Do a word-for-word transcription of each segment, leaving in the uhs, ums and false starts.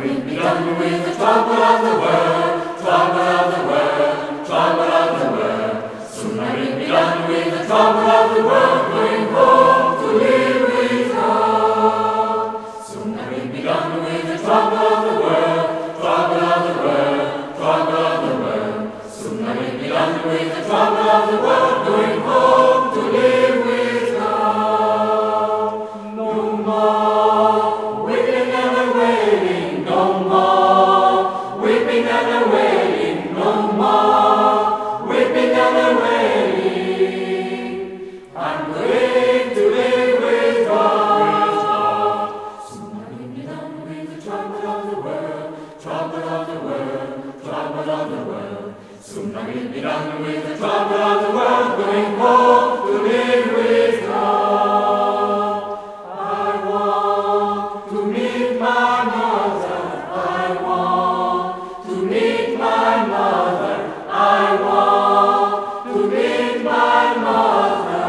we've be done with the trouble of the world, trouble of the world, trouble of the world. Soon I will be done with the trouble of the world, going home to live with God. Soon I will be done with the trouble of the world, trouble of the world, trouble of the world. Soon I will be done with the trouble of the world, going home to live with God. No more weeping and wailing, no more weeping and wailing, no more weeping and wailing. I'm going to live with God. Soon I will be done with the trouble of the world, trouble of the world, trouble of the world. Soon I will be done with the trouble of the world, going home to live with God. I want to meet my mother, I want to meet my mother, I want to meet my mother.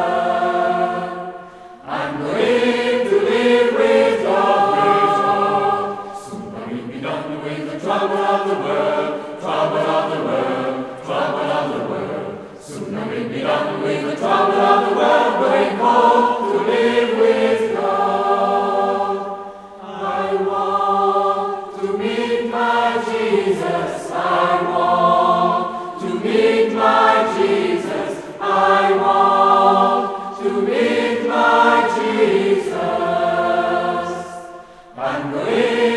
I'm going to live with God. Soon I will be done with the trouble of the world, trouble of the world, trouble of the world. Soon I will be done with the trouble of the world, going home to live with God. I want to meet my Jesus, I want to meet my Jesus, I want to meet my Jesus. I'm going